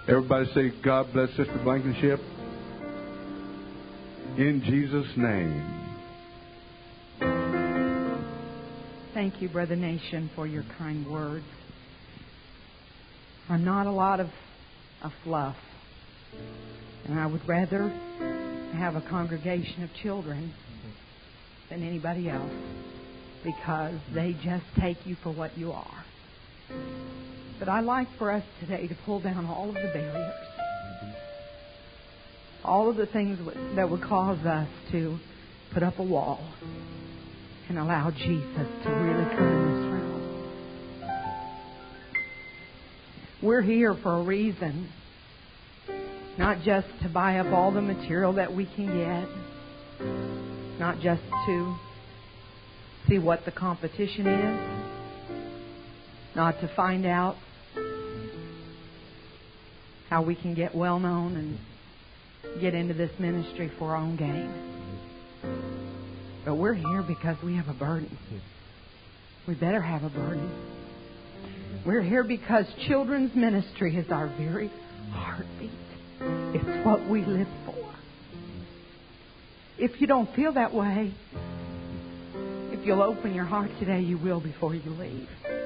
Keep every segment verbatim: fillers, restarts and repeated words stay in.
Everybody say, God bless Sister Blankenship. In Jesus' name. Thank you, Brother Nation, for your kind words. I'm not a lot of, of fluff. And I would rather have a congregation of children than anybody else, because they just take you for what you are. But I'd like for us today to pull down all of the barriers, all of the things that would cause us to put up a wall and allow Jesus to really come in this room. We're here for a reason, not just to buy up all the material that we can get, not just to see what the competition is, not to find out how we can get well known and get into this ministry for our own gain. But we're here because we have a burden. We better have a burden. We're here because children's ministry is our very heartbeat. It's what we live for. If you don't feel that way, if you'll open your heart today, you will before you leave.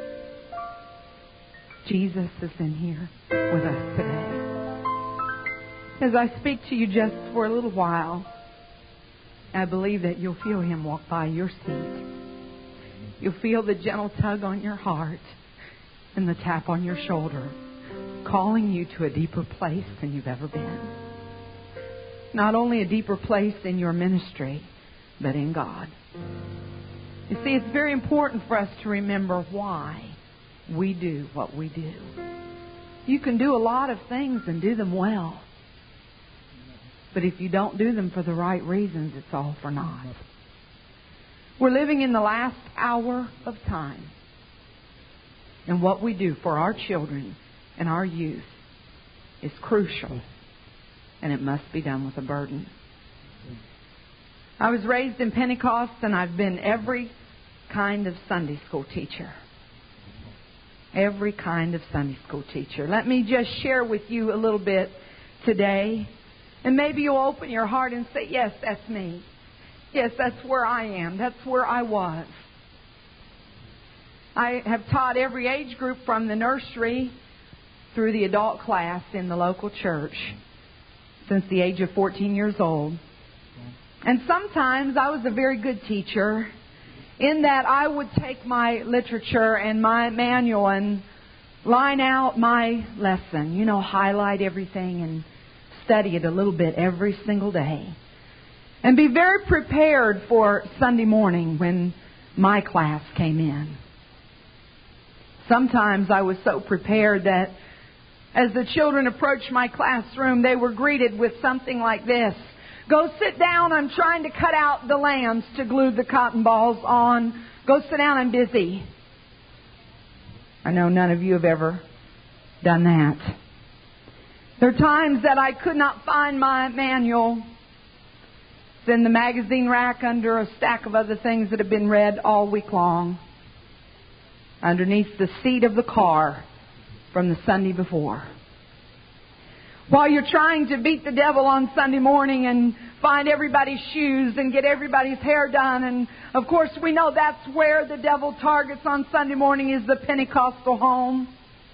Jesus is in here with us today. As I speak to you just for a little while, I believe that you'll feel Him walk by your seat. You'll feel the gentle tug on your heart and the tap on your shoulder, calling you to a deeper place than you've ever been. Not only a deeper place in your ministry, but in God. You see, it's very important for us to remember why we do what we do. You can do a lot of things and do them well. But if you don't do them for the right reasons, it's all for naught. We're living in the last hour of time. And what we do for our children and our youth is crucial. And it must be done with a burden. I was raised in Pentecost, and I've been every kind of Sunday school teacher. Every kind of Sunday school teacher. Let me just share with you a little bit today. And maybe you'll open your heart and say, yes, that's me. Yes, that's where I am. That's where I was. I have taught every age group from the nursery through the adult class in the local church since the age of fourteen years old. And sometimes I was a very good teacher in that I would take my literature and my manual and line out my lesson. You know, highlight everything and study it a little bit every single day. And be very prepared for Sunday morning when my class came in. Sometimes I was so prepared that as the children approached my classroom, they were greeted with something like this. Go sit down. I'm trying to cut out the lambs to glue the cotton balls on. Go sit down. I'm busy. I know none of you have ever done that. There are times that I could not find my manual. It's in the magazine rack under a stack of other things that have been read all week long. Underneath the seat of the car from the Sunday before. While you're trying to beat the devil on Sunday morning and find everybody's shoes and get everybody's hair done. And, of course, we know that's where the devil targets on Sunday morning is the Pentecostal home.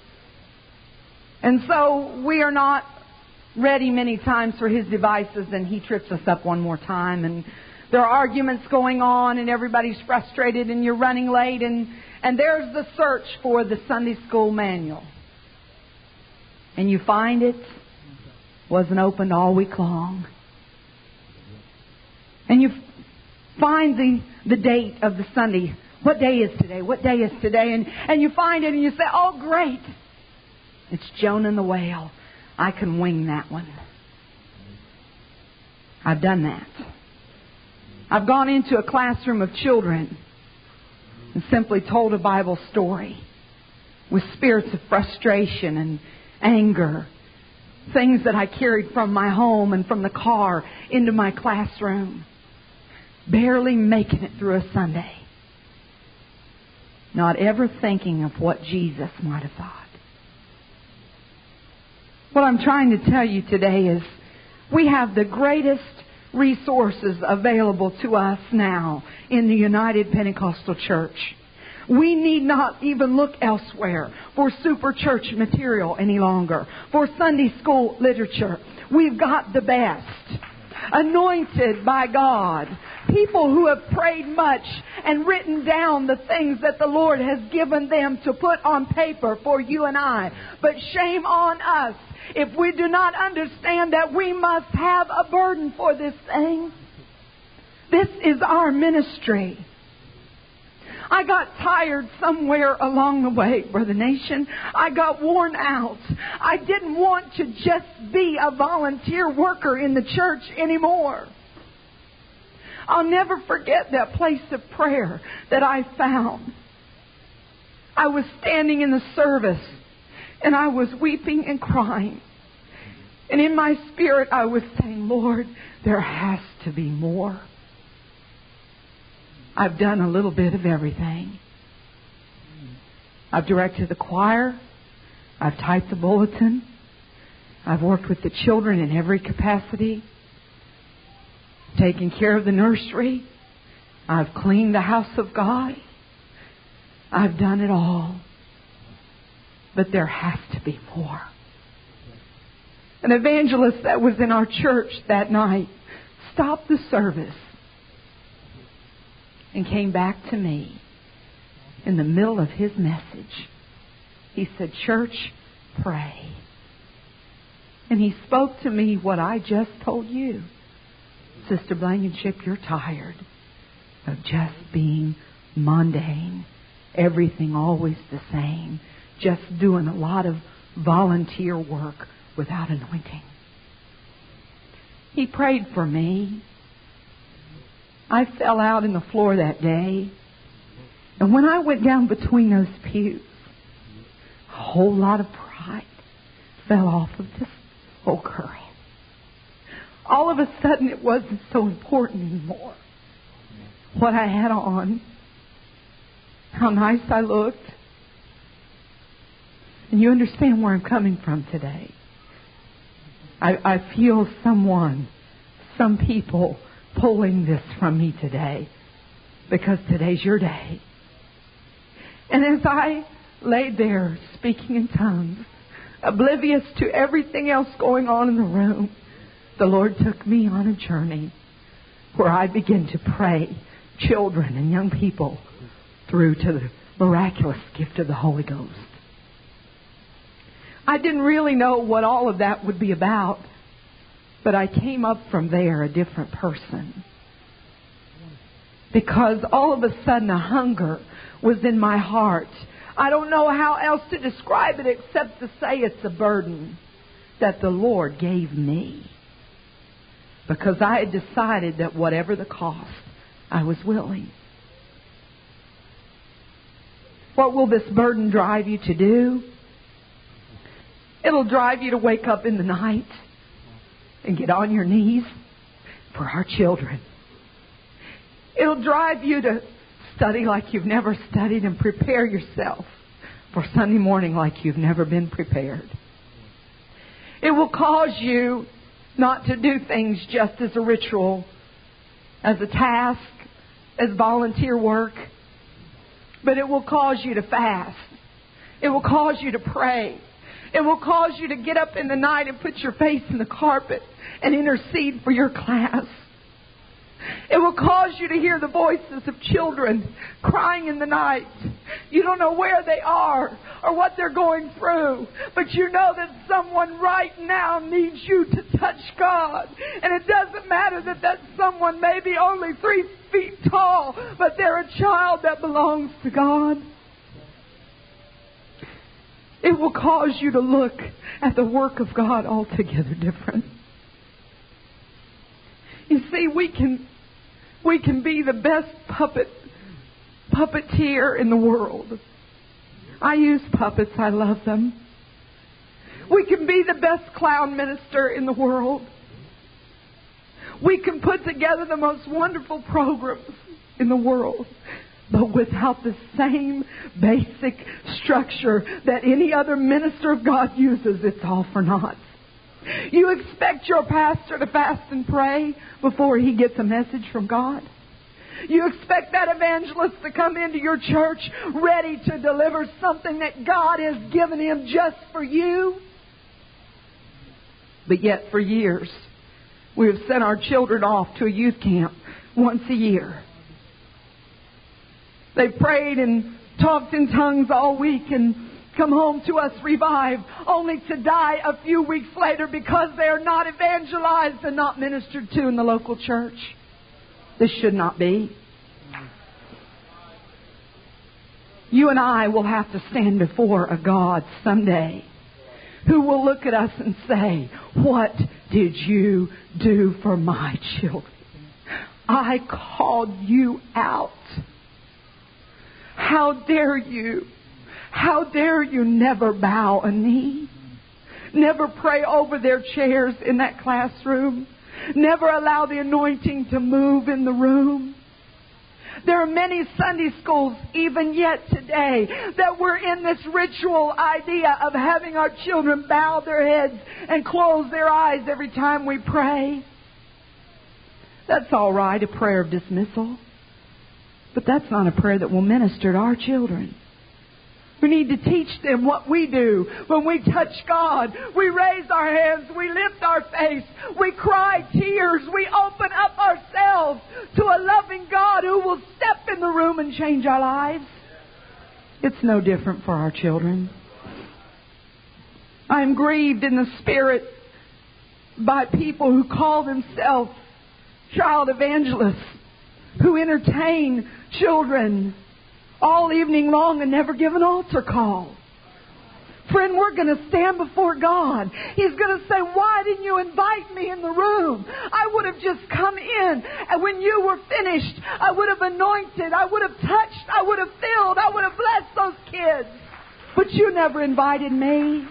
And so we are not ready many times for his devices, and he trips us up one more time. And there are arguments going on, and everybody's frustrated, and you're running late. And, and there's the search for the Sunday school manual. And you find it wasn't opened all week long. And you find the, the date of the Sunday. What day is today? What day is today? And, and you find it and you say, oh, great. It's Jonah and the whale. I can wing that one. I've done that. I've gone into a classroom of children and simply told a Bible story with spirits of frustration and anger. Things that I carried from my home and from the car into my classroom. Barely making it through a Sunday. Not ever thinking of what Jesus might have thought. What I'm trying to tell you today is we have the greatest resources available to us now in the United Pentecostal Church. We need not even look elsewhere for super church material any longer, for Sunday school literature. We've got the best. Anointed by God. People who have prayed much and written down the things that the Lord has given them to put on paper for you and I. But shame on us if we do not understand that we must have a burden for this thing. This is our ministry. I got tired somewhere along the way, Brother Nation. I got worn out. I didn't want to just be a volunteer worker in the church anymore. I'll never forget that place of prayer that I found. I was standing in the service and I was weeping and crying. And in my spirit I was saying, Lord, there has to be more. I've done a little bit of everything. I've directed the choir. I've typed the bulletin. I've worked with the children in every capacity. Taken care of the nursery. I've cleaned the house of God. I've done it all. But there has to be more. An evangelist that was in our church that night stopped the service and came back to me in the middle of his message. He said, "Church, pray." And he spoke to me what I just told you. Sister Blankenship, you're tired of just being mundane. Everything always the same. Just doing a lot of volunteer work without anointing. He prayed for me. I fell out in the floor that day. And when I went down between those pews, a whole lot of pride fell off of this old girl. All of a sudden it wasn't so important anymore. What I had on, how nice I looked. And you understand where I'm coming from today. I, I feel someone, some people pulling this from me today, because today's your day. And as I laid there speaking in tongues, oblivious to everything else going on in the room, the Lord took me on a journey where I began to pray children and young people through to the miraculous gift of the Holy Ghost. I didn't really know what all of that would be about, but I came up from there a different person. Because all of a sudden a hunger was in my heart. I don't know how else to describe it except to say it's a burden that the Lord gave me. Because I had decided that whatever the cost, I was willing. What will this burden drive you to do? It'll drive you to wake up in the night and get on your knees for our children. It'll drive you to study like you've never studied and prepare yourself for Sunday morning like you've never been prepared. It will cause you not to do things just as a ritual, as a task, as volunteer work, but it will cause you to fast. It will cause you to pray. It will cause you to get up in the night and put your face in the carpet and intercede for your class. It will cause you to hear the voices of children crying in the night. You don't know where they are or what they're going through, but you know that someone right now needs you to touch God. And it doesn't matter that that someone may be only three feet tall, but they're a child that belongs to God. It will cause you to look at the work of God altogether different. You see, we can we can be the best puppet puppeteer in the world. I use puppets. I love them. We can be the best clown minister in the world. We can put together the most wonderful programs in the world. but without the same basic structure that any other minister of God uses, it's all for naught. You expect your pastor to fast and pray before he gets a message from God? You expect that evangelist to come into your church ready to deliver something that God has given him just for you? But yet for years, we have sent our children off to a youth camp once a year. They prayed and talked in tongues all week and come home to us revived, only to die a few weeks later because they are not evangelized and not ministered to in the local church. This should not be. You and I will have to stand before a God someday who will look at us and say, "What did you do for my children? I called you out. How dare you? How dare you never bow a knee? Never pray over their chairs in that classroom? Never allow the anointing to move in the room?" There are many Sunday schools, even yet today, that we're in this ritual idea of having our children bow their heads and close their eyes every time we pray. That's all right, a prayer of dismissal. But that's not a prayer that will minister to our children. We need to teach them what we do when we touch God. We raise our hands. We lift our face. We cry tears. We open up ourselves to a loving God who will step in the room and change our lives. It's no different for our children. I am grieved in the spirit by people who call themselves child evangelists, who entertain children all evening long and never give an altar call. Friend, we're going to stand before God. He's going to say, "Why didn't you invite me in the room? I would have just come in, and when you were finished, I would have anointed, I would have touched, I would have filled, I would have blessed those kids. But you never invited me."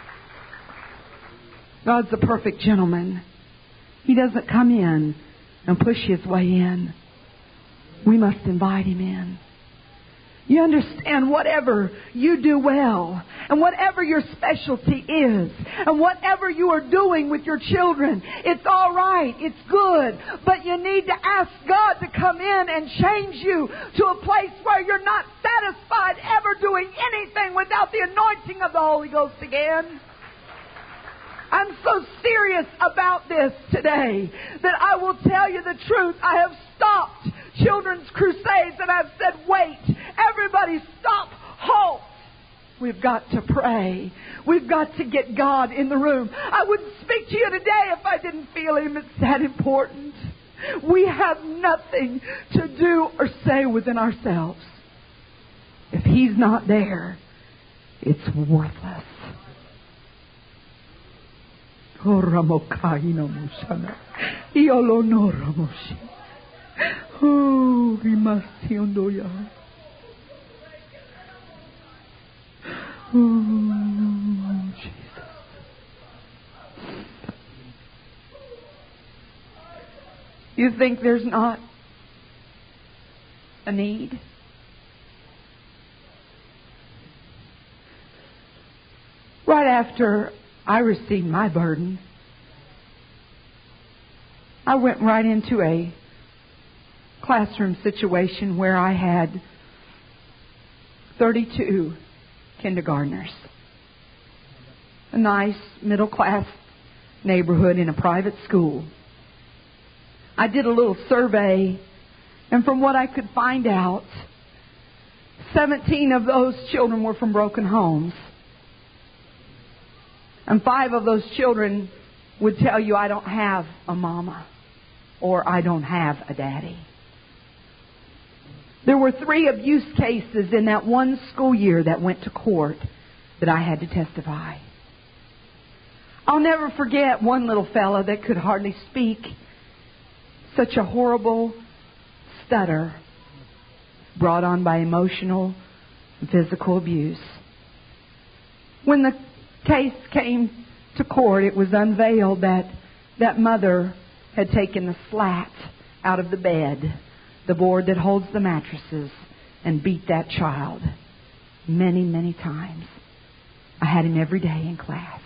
God's a perfect gentleman. He doesn't come in and push His way in. We must invite Him in. You understand, whatever you do well, and whatever your specialty is, and whatever you are doing with your children, it's all right, it's good, but you need to ask God to come in and change you to a place where you're not satisfied ever doing anything without the anointing of the Holy Ghost again. I'm so serious about this today that I will tell you the truth. I have stopped children's crusades and I've said, "Wait, everybody stop, halt. We've got to pray. We've got to get God in the room." I wouldn't speak to you today if I didn't feel Him. It's that important. We have nothing to do or say within ourselves. If He's not there, it's worthless. Oh, Ramokaino Mushana. Iolono Ramoshi. Oh, Rimasiondoya. Oh, Jesus. You think there's not a need? Right after I received my burden, I went right into a classroom situation where I had thirty-two kindergartners. A nice middle-class neighborhood in a private school. I did a little survey, and from what I could find out, seventeen of those children were from broken homes. And five of those children would tell you, "I don't have a mama," or "I don't have a daddy." There were three abuse cases in that one school year that went to court that I had to testify. I'll never forget one little fella that could hardly speak. Such a horrible stutter brought on by emotional and physical abuse. When the case came to court, it was unveiled that that mother had taken the slat out of the bed, the board that holds the mattresses, and beat that child many, many times. I had him every day in class.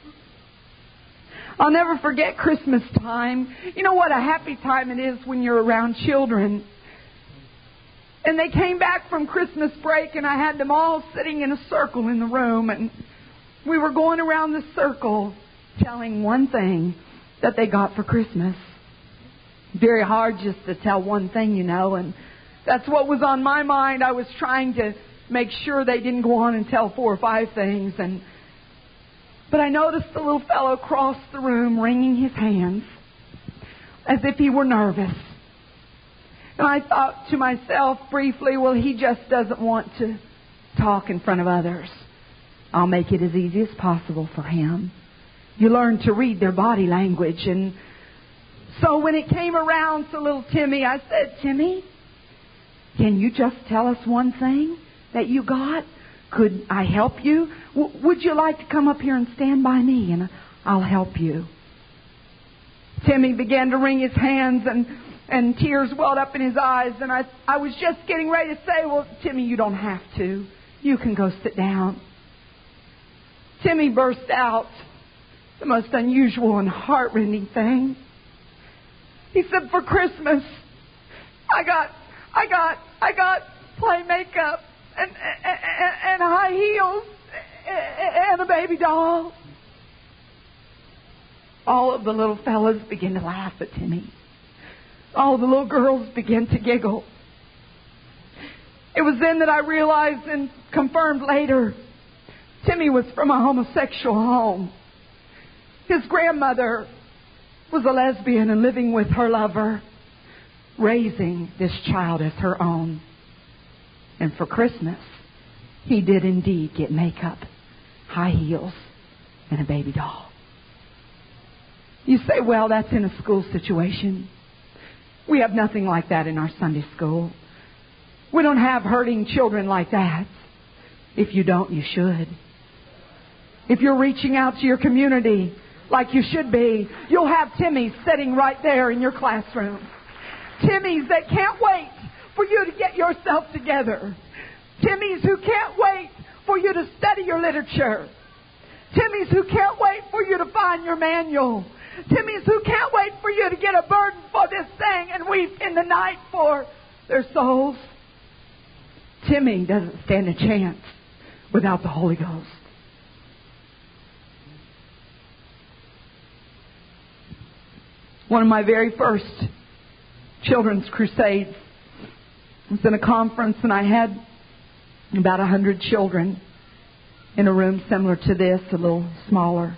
I'll never forget Christmas time. You know what a happy time it is when you're around children. And they came back from Christmas break, and I had them all sitting in a circle in the room, and we were going around the circle telling one thing that they got for Christmas. Very hard just to tell one thing, you know, and that's what was on my mind. I was trying to make sure they didn't go on and tell four or five things, and but I noticed the little fellow across the room wringing his hands as if he were nervous. And I thought to myself briefly, well, he just doesn't want to talk in front of others. I'll make it as easy as possible for him. You learn to read their body language. And so when it came around to little Timmy, I said, Timmy, can you just tell us one thing that you got? Could I help you? W- would you like to come up here and stand by me and I'll help you? Timmy began to wring his hands, and And tears welled up in his eyes. And I, I was just getting ready to say, well, Timmy, you don't have to. You can go sit down. Timmy burst out the most unusual and heartrending thing. He said, for Christmas, I got, I got, I got play makeup and, and, and high heels and a baby doll. All of the little fellas began to laugh at Timmy. All the little girls began to giggle. It was then that I realized and confirmed later, Timmy was from a homosexual home. His grandmother was a lesbian and living with her lover, raising this child as her own. And for Christmas, he did indeed get makeup, high heels, and a baby doll. You say, well, that's in a school situation. We have nothing like that in our Sunday school. We don't have hurting children like that. If you don't, you should. If you're reaching out to your community like you should be, you'll have Timmys sitting right there in your classroom. Timmys that can't wait for you to get yourself together. Timmys who can't wait for you to study your literature. Timmys who can't wait for you to find your manual. Timmys who can't wait for you to get a burden for this thing and weep in the night for their souls. Timmy doesn't stand a chance without the Holy Ghost. One of my very first children's crusades was in a conference, and I had about a hundred children in a room similar to this, a little smaller.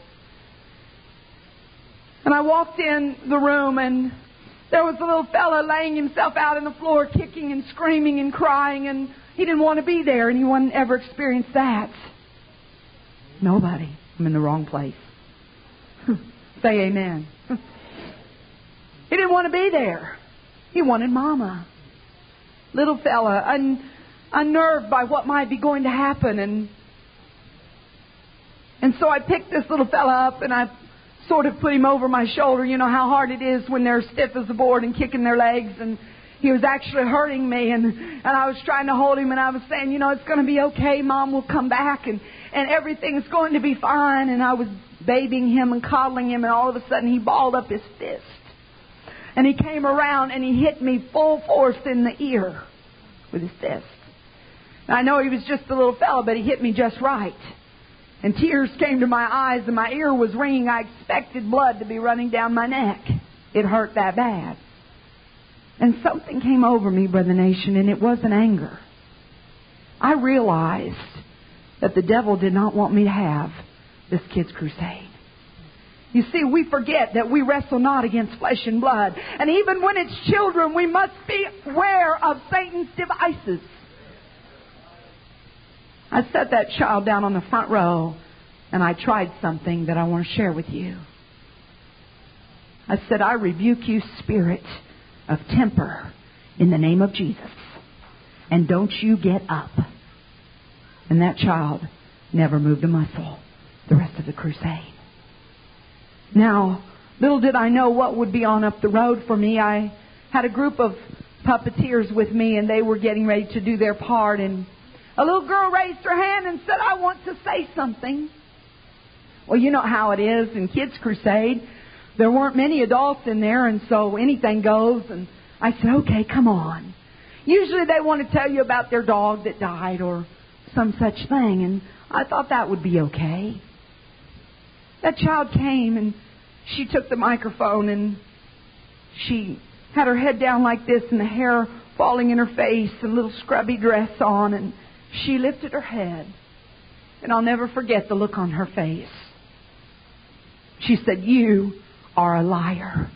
And I walked in the room, and there was a little fella laying himself out on the floor, kicking and screaming and crying, and he didn't want to be there. Anyone ever experienced that? Nobody. I'm in the wrong place. Say amen. He didn't want to be there. He wanted Mama. Little fella, un, unnerved by what might be going to happen. And, and so I picked this little fella up, and I sort of put him over my shoulder. You know how hard it is when they're stiff as a board and kicking their legs. And he was actually hurting me. And, and I was trying to hold him. And I was saying, you know, it's going to be okay. Mom will come back. And, and everything's going to be fine. And I was babying him and coddling him. And all of a sudden he balled up his fist. And he came around and he hit me full force in the ear with his fist. Now, I know he was just a little fella, but he hit me just right. And tears came to my eyes and my ear was ringing. I expected blood to be running down my neck. It hurt that bad. And something came over me, Brother Nation, and it wasn't anger. I realized that the devil did not want me to have this kids' crusade. You see, we forget that we wrestle not against flesh and blood. And even when it's children, we must be aware of Satan's devices. I set that child down on the front row, and I tried something that I want to share with you. I said, I rebuke you, spirit of temper, in the name of Jesus. And don't you get up. And that child never moved a muscle the rest of the crusade. Now, little did I know what would be on up the road for me. I had a group of puppeteers with me, and they were getting ready to do their part. And a little girl raised her hand and said, "I want to say something." Well, you know how it is in Kids Crusade. There weren't many adults in there, and so anything goes. And I said, "Okay, come on." Usually they want to tell you about their dog that died or some such thing, and I thought that would be okay. That child came, and she took the microphone, and she had her head down like this and the hair falling in her face and a little scrubby dress on, and she lifted her head. And I'll never forget the look on her face. She said, "You are a liar.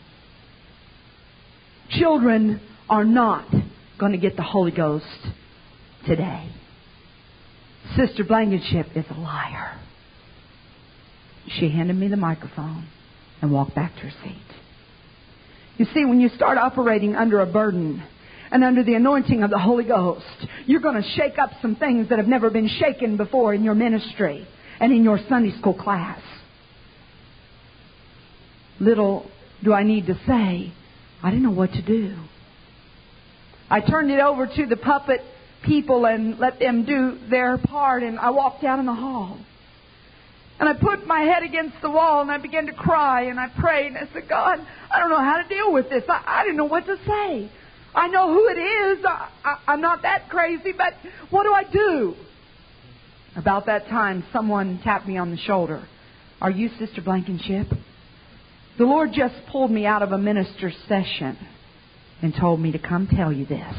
Children are not going to get the Holy Ghost today. Sister Blankenship is a liar." She handed me the microphone and walked back to her seat. You see, when you start operating under a burden and under the anointing of the Holy Ghost, you're going to shake up some things that have never been shaken before in your ministry and in your Sunday school class. Little do I need to say, I didn't know what to do. I turned it over to the puppet people and let them do their part, and I walked out in the hall. And I put my head against the wall and I began to cry, and I prayed and I said, "God, I don't know how to deal with this. I, I didn't know what to say. I know who it is. I, I, I'm not that crazy, but what do I do?" About that time, someone tapped me on the shoulder. "Are you Sister Blankenship?" The Lord just pulled me out of a minister's session and told me to come tell you this.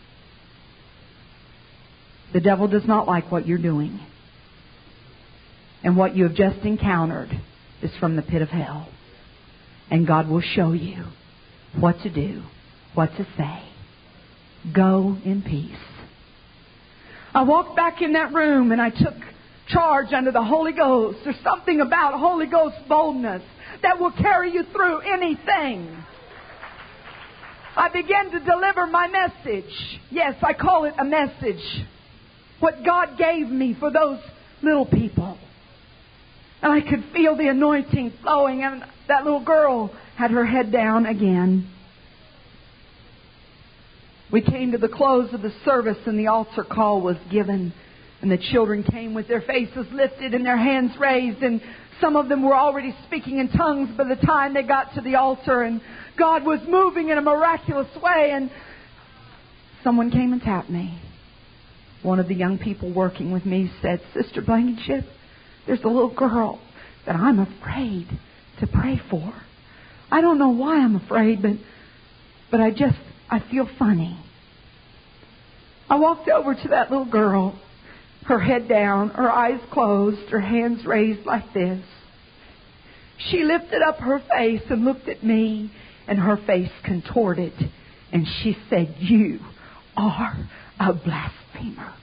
The devil does not like what you're doing. And what you have just encountered is from the pit of hell. And God will show you what to do, what to say. Go in peace. I walked back in that room and I took charge under the Holy Ghost. There's something about Holy Ghost boldness that will carry you through anything. I began to deliver my message. Yes, I call it a message. What God gave me for those little people. And I could feel the anointing flowing, and that little girl had her head down again. We came to the close of the service, and the altar call was given. And the children came with their faces lifted and their hands raised. And some of them were already speaking in tongues by the time they got to the altar. And God was moving in a miraculous way. And someone came and tapped me. One of the young people working with me said, "Sister Blankenship, there's a little girl that I'm afraid to pray for. I don't know why I'm afraid, but but I just, I feel funny." I walked over to that little girl, her head down, her eyes closed, her hands raised like this. She lifted up her face and looked at me, and her face contorted, and she said, "You are a blasphemer."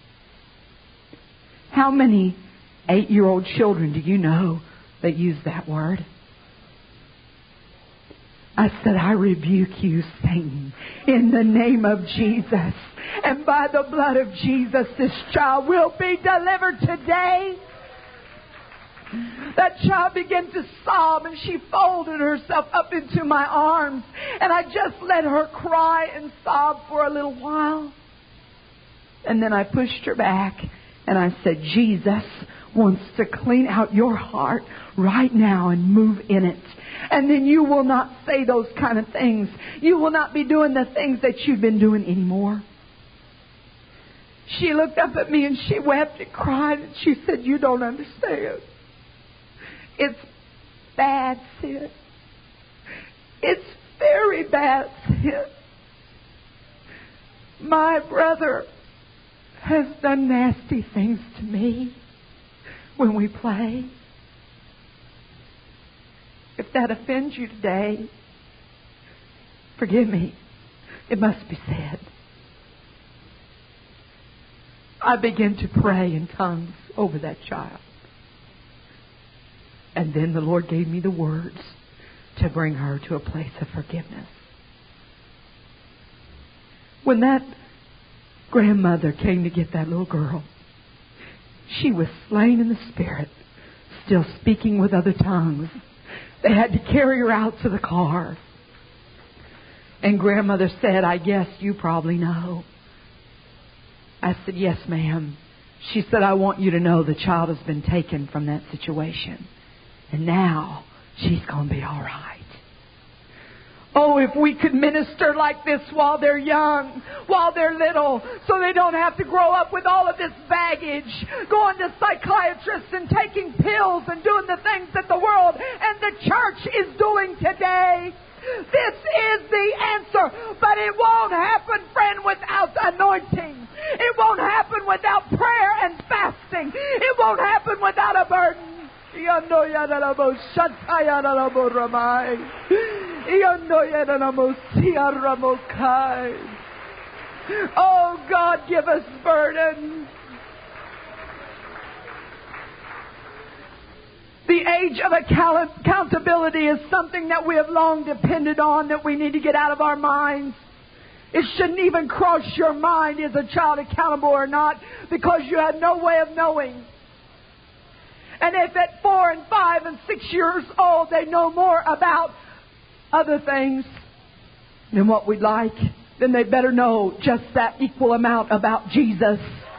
How many eight-year-old children do you know that use that word? I said, "I rebuke you, Satan, in the name of Jesus. And by the blood of Jesus, this child will be delivered today." That child began to sob, and she folded herself up into my arms. And I just let her cry and sob for a little while. And then I pushed her back, and I said, "Jesus wants to clean out your heart right now and move in it. And then you will not say those kind of things. You will not be doing the things that you've been doing anymore." She looked up at me and she wept and cried, and she said, "You don't understand. It's bad sin. It's very bad sin. My brother has done nasty things to me when we play. If that offends you today, forgive me. It must be said." I began to pray in tongues over that child. And then the Lord gave me the words to bring her to a place of forgiveness. When that grandmother came to get that little girl, she was slain in the spirit, still speaking with other tongues. They had to carry her out to the car. And grandmother said, I guess you probably know. I said, yes, ma'am. She said, I want you to know the child has been taken from that situation. And now she's going to be all right. Oh, if we could minister like this while they're young, while they're little, so they don't have to grow up with all of this baggage, going to psychiatrists and taking pills and doing the things that the world and the church is doing today. This is the answer, but it won't happen, friend, without anointing. It won't happen without prayer and fasting. It won't happen without a burden. Oh, God, give us burden. The age of accountability is something that we have long depended on, that we need to get out of our minds. It shouldn't even cross your mind, is a child accountable or not, because you had no way of knowing. And if at four and five and six years old they know more about other things than what we'd like, then they better know just that equal amount about Jesus.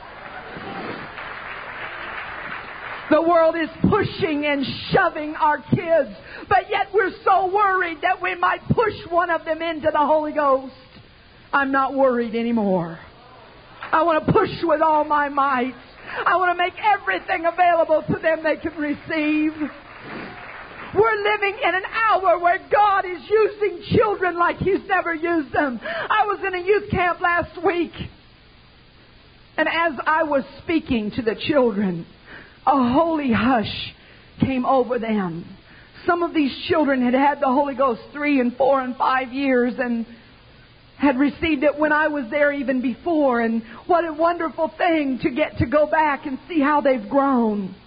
The world is pushing and shoving our kids, but yet we're so worried that we might push one of them into the Holy Ghost. I'm not worried anymore. I want to push with all my might. I want to make everything available to them they can receive. We're living in an hour where God is using children like He's never used them. I was in a youth camp last week, and as I was speaking to the children, a holy hush came over them. Some of these children had had the Holy Ghost three and four and five years and had received it when I was there even before. And what a wonderful thing to get to go back and see how they've grown.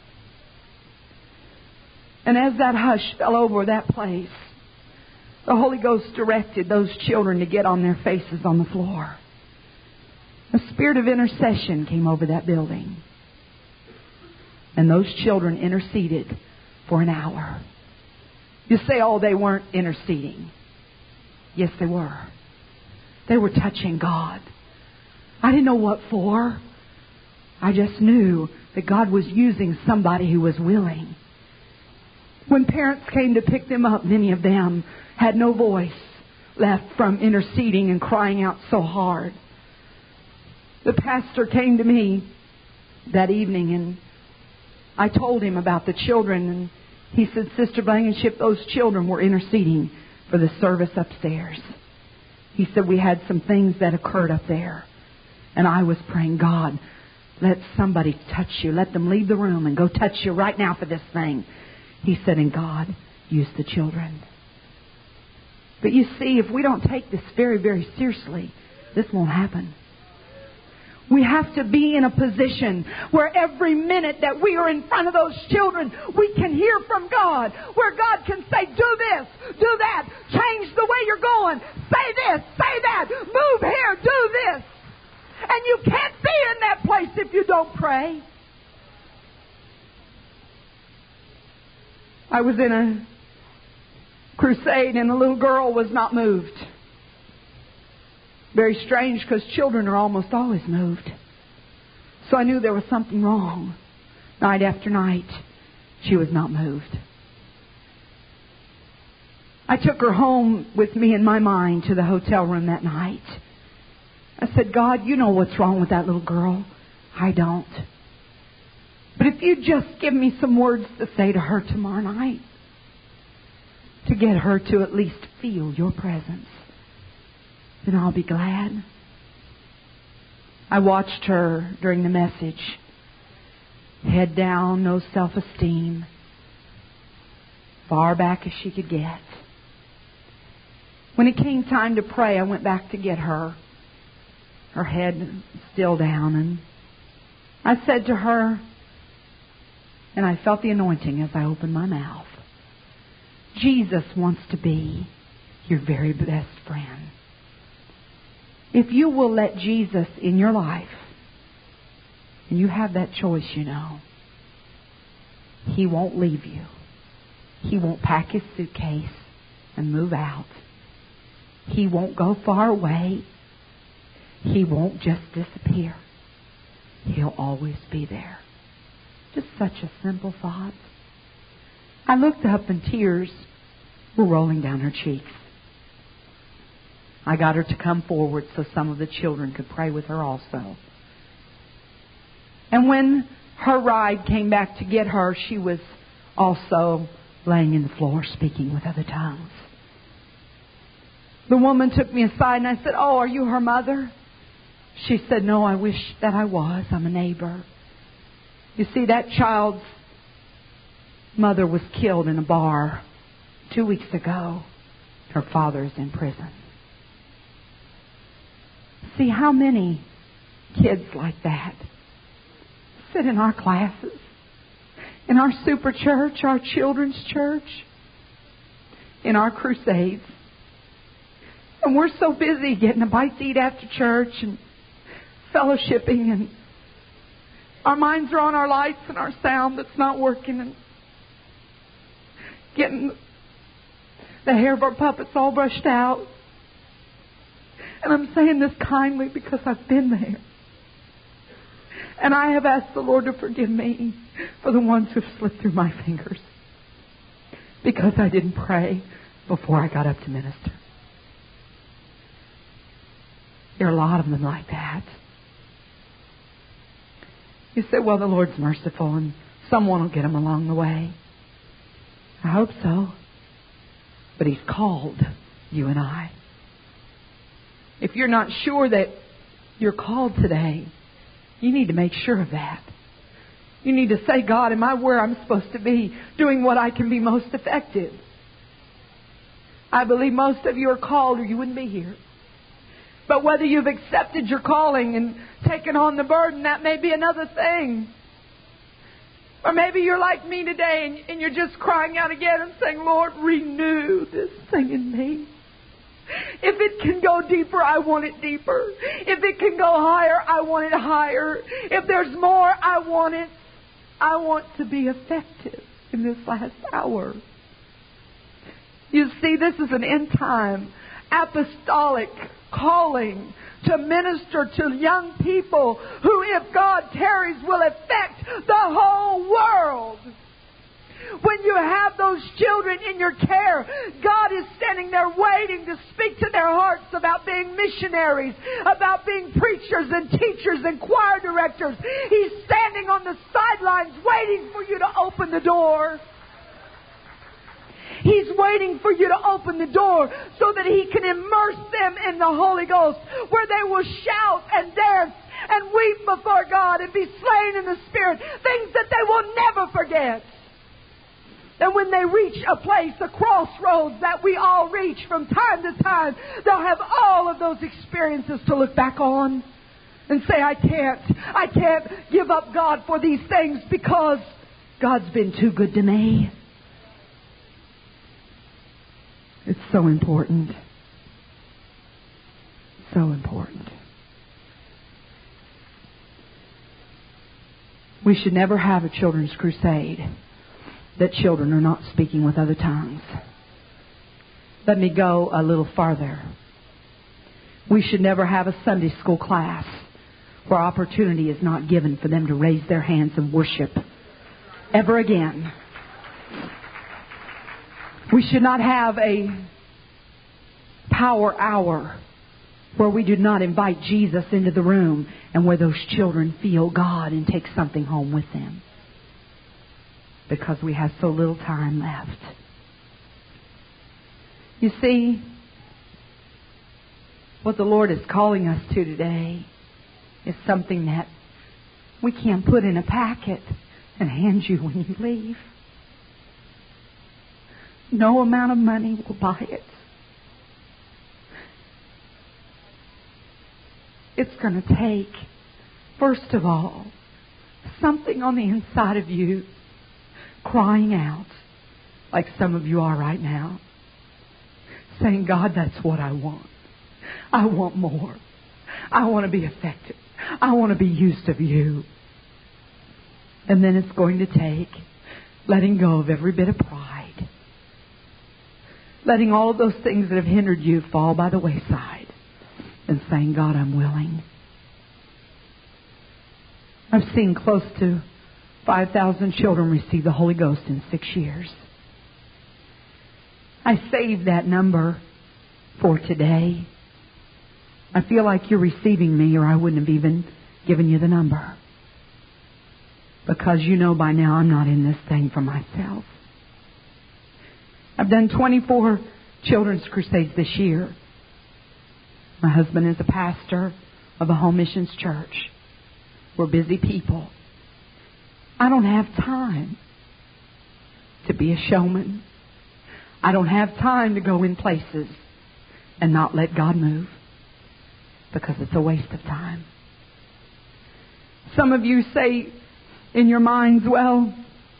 And as that hush fell over that place, the Holy Ghost directed those children to get on their faces on the floor. A spirit of intercession came over that building. And those children interceded for an hour. You say, oh, they weren't interceding. Yes, they were. They were touching God. I didn't know what for. I just knew that God was using somebody who was willing. When parents came to pick them up, many of them had no voice left from interceding and crying out so hard. The pastor came to me that evening, and I told him about the children, and he said, Sister Blankenship, those children were interceding for the service upstairs. He said, we had some things that occurred up there, and I was praying, God, let somebody touch you. Let them leave the room and go touch you right now for this thing. He said, and God used the children. But you see, if we don't take this very, very seriously, this won't happen. We have to be in a position where every minute that we are in front of those children, we can hear from God. Where God can say, do this, do that, change the way you're going, say this, say that, move here, do this. And you can't be in that place if you don't pray. I was in a crusade and a little girl was not moved. Very strange, because children are almost always moved. So I knew there was something wrong. Night after night, she was not moved. I took her home with me in my mind to the hotel room that night. I said, God, you know what's wrong with that little girl. I don't. But if you just give me some words to say to her tomorrow night, to get her to at least feel your presence, then I'll be glad. I watched her during the message. Head down, no self-esteem. Far back as she could get. When it came time to pray, I went back to get her. Her head still down. And I said to her, and I felt the anointing as I opened my mouth, Jesus wants to be your very best friend. If you will let Jesus in your life, and you have that choice, you know, He won't leave you. He won't pack His suitcase and move out. He won't go far away. He won't just disappear. He'll always be there. Just such a simple thought. I looked up and tears were rolling down her cheeks. I got her to come forward so some of the children could pray with her also. And when her ride came back to get her, she was also laying in the floor speaking with other tongues. The woman took me aside and I said, "Oh, are you her mother?" She said, "No, I wish that I was. I'm a neighbor." You see, that child's mother was killed in a bar two weeks ago. Her father is in prison. See how many kids like that sit in our classes, in our super church, our children's church, in our crusades. And we're so busy getting a bite to eat after church and fellowshipping, and our minds are on our lights and our sound that's not working, and getting the hair of our puppets all brushed out. And I'm saying this kindly because I've been there. And I have asked the Lord to forgive me for the ones who've slipped through my fingers because I didn't pray before I got up to minister. There are a lot of them like that. You say, "Well, the Lord's merciful and someone will get them along the way." I hope so. But He's called you and I. If you're not sure that you're called today, you need to make sure of that. You need to say, "God, am I where I'm supposed to be, doing what I can be most effective?" I believe most of you are called or you wouldn't be here. But whether you've accepted your calling and taken on the burden, that may be another thing. Or maybe you're like me today and, and you're just crying out again and saying, "Lord, renew this thing in me. If it can go deeper, I want it deeper. If it can go higher, I want it higher. If there's more, I want it. I want to be effective in this last hour." You see, this is an end time apostolic calling to minister to young people who, if God tarries, will affect the whole world. When you have those children in your care, God is standing there waiting to speak to their hearts about being missionaries, about being preachers and teachers and choir directors. He's standing on the sidelines waiting for you to open the door. He's waiting for you to open the door so that He can immerse them in the Holy Ghost, where they will shout and dance and weep before God and be slain in the Spirit, things that they will never forget. And when they reach a place, a crossroads that we all reach from time to time, they'll have all of those experiences to look back on and say, I can't, I can't give up God for these things because God's been too good to me. It's so important. So important. We should never have a children's crusade that children are not speaking with other tongues. Let me go a little farther. We should never have a Sunday school class where opportunity is not given for them to raise their hands and worship ever again. We should not have a power hour where we do not invite Jesus into the room and where those children feel God and take something home with them. Because we have so little time left. You see, what the Lord is calling us to today is something that we can't put in a packet and hand you when you leave. No amount of money will buy it. It's going to take, first of all, something on the inside of you crying out, like some of you are right now, saying, God, that's what I want. I want more. I want to be effective. I want to be used of you. And then it's going to take letting go of every bit of pride. letting all of those things that have hindered you fall by the wayside and saying, God, I'm willing. I've seen close to five thousand children receive the Holy Ghost in six years. I saved that number for today. I feel like you're receiving me, or I wouldn't have even given you the number. Because you know by now I'm not in this thing for myself. I've done twenty-four children's crusades this year. My husband is a pastor of a home missions church. We're busy people. I don't have time to be a showman. I don't have time to go in places and not let God move, because it's a waste of time. Some of you say in your minds, well,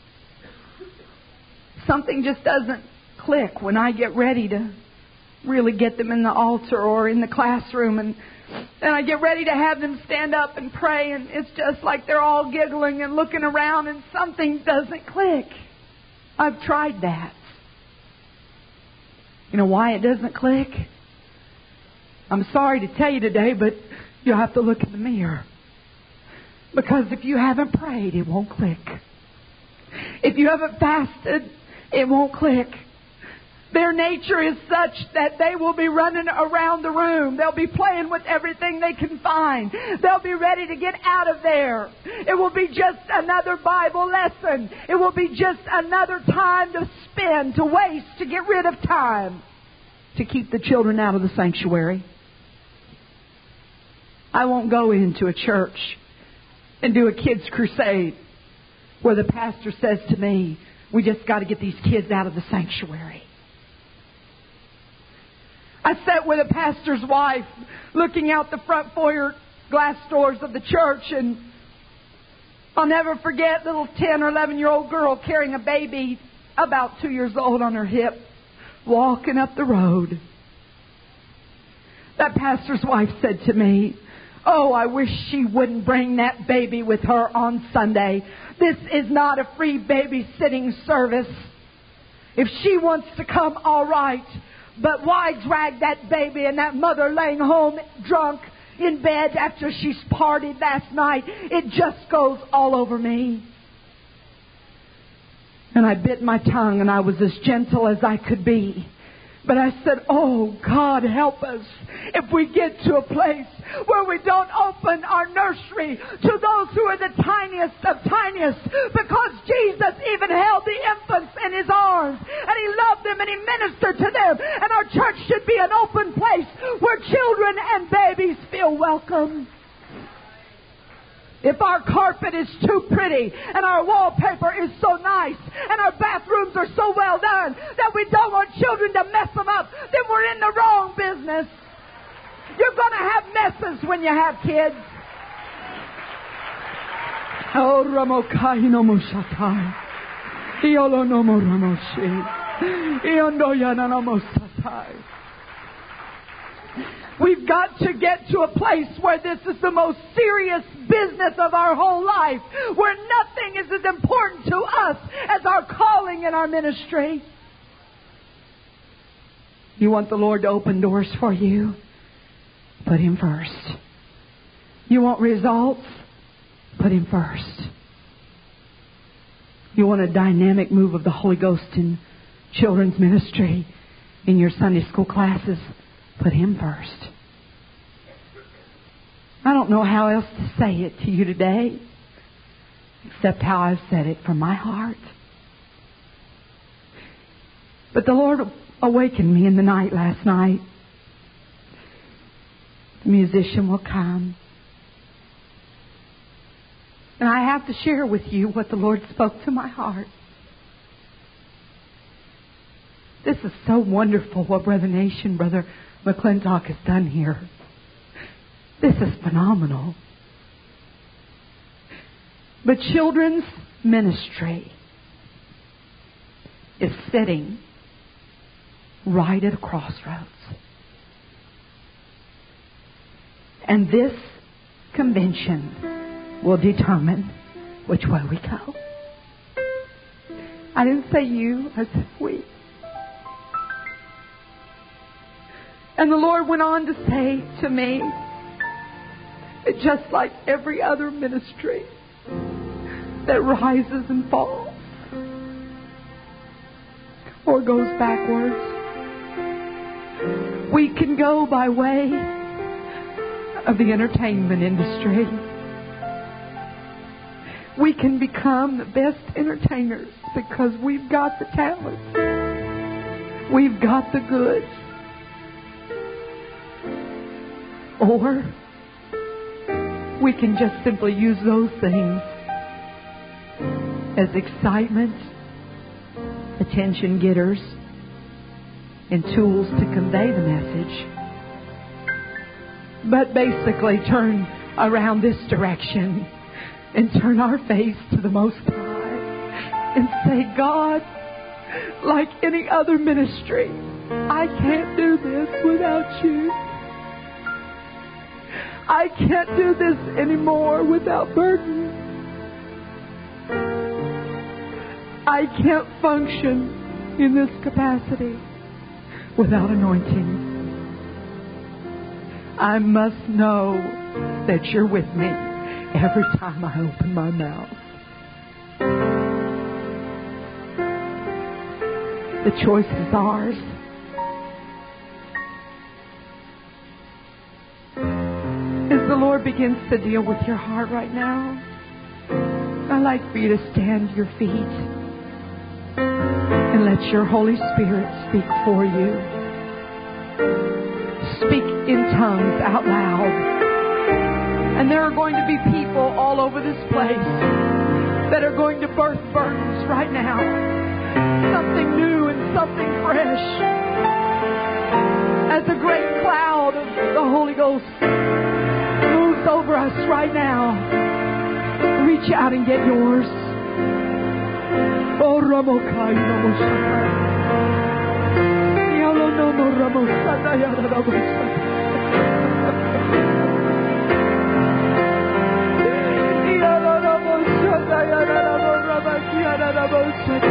something just doesn't click when I get ready to really get them in the altar or in the classroom, and and I get ready to have them stand up and pray, and it's just like they're all giggling and looking around and something doesn't click. I've tried that. You know why it doesn't click? I'm sorry to tell you today, but you'll have to look in the mirror. Because if you haven't prayed, it won't click. If you haven't fasted, it won't click. Their nature is such that they will be running around the room. They'll be playing with everything they can find. They'll be ready to get out of there. It will be just another Bible lesson. It will be just another time to spend, to waste, to get rid of time, to keep the children out of the sanctuary. I won't go into a church and do a kids' crusade where the pastor says to me, we just got to get these kids out of the sanctuary. I sat with a pastor's wife looking out the front foyer glass doors of the church, and I'll never forget little ten or eleven year old girl carrying a baby about two years old on her hip, walking up the road. That pastor's wife said to me, oh, I wish she wouldn't bring that baby with her on Sunday. This is not a free babysitting service. If she wants to come, all right. But why drag that baby and that mother laying home drunk in bed after she's partied last night? It just goes all over me. And I bit my tongue, and I was as gentle as I could be. But I said, oh, God, help us if we get to a place where we don't open our nursery to those who are the tiniest of tiniest, because Jesus even held the infants in His arms, and He loved them and He ministered to them. And our church should be an open place where children and babies feel welcome. If our carpet is too pretty and our wallpaper is so nice and our bathrooms are so well done that we don't want children to mess them up, then we're in the wrong business. You're going to have messes when you have kids. Oh, Ramokai no Mushatai. Iolo no Moramoshi. Iondoyana no Mosatai. We've got to get to a place where this is the most serious business of our whole life, where nothing is as important to us as our calling and our ministry. You want the Lord to open doors for you? Put Him first. You want results? Put Him first. You want a dynamic move of the Holy Ghost in children's ministry, in your Sunday school classes? Put Him first. I don't know how else to say it to you today, except how I've said it from my heart. But the Lord awakened me in the night last night. The musician will come. And I have to share with you what the Lord spoke to my heart. This is so wonderful what Brother Nation, Brother McClintock has done here. This is phenomenal. But children's ministry is sitting right at a crossroads. And this convention will determine which way we go. I didn't say you, I said we. And the Lord went on to say to me, that just like every other ministry that rises and falls or goes backwards, we can go by way of the entertainment industry. We can become the best entertainers because we've got the talent. We've got the goods. Or we can just simply use those things as excitement, attention getters, and tools to convey the message. But basically turn around this direction and turn our face to the Most High and say, God, like any other ministry, I can't do this without you. I can't do this anymore without burden. I can't function in this capacity without anointing. I must know that you're with me every time I open my mouth. The choice is ours. As the Lord begins to deal with your heart right now, I'd like for you to stand to your feet and let your Holy Spirit speak for you. Speak in tongues out loud. And there are going to be people all over this place that are going to birth burdens right now. Something new and something fresh. As a great cloud of the Holy Ghost moves over us right now, reach out and get yours. Oh, Ramokai Namoshaka. Yalo Nomo Ramosata Yada Ramosata. Yalo Ramosata Yada Ramosata Yada Ramosata.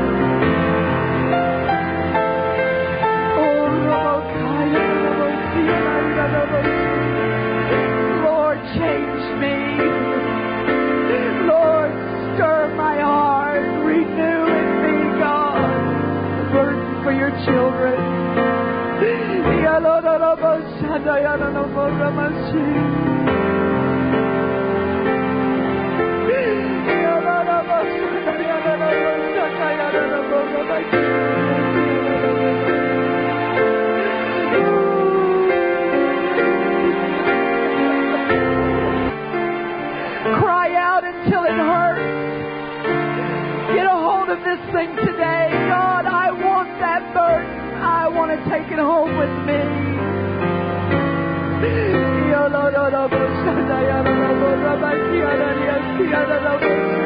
Oh, Ramokai Namoshaka Yada Ramosata. Lord, change me. Lord, stir my heart. Renew in me, God, the burden for your children. Cry out until it hurts. Get a hold of this thing today. God, I want that burden. I want to take it home with me. Yo, Lord,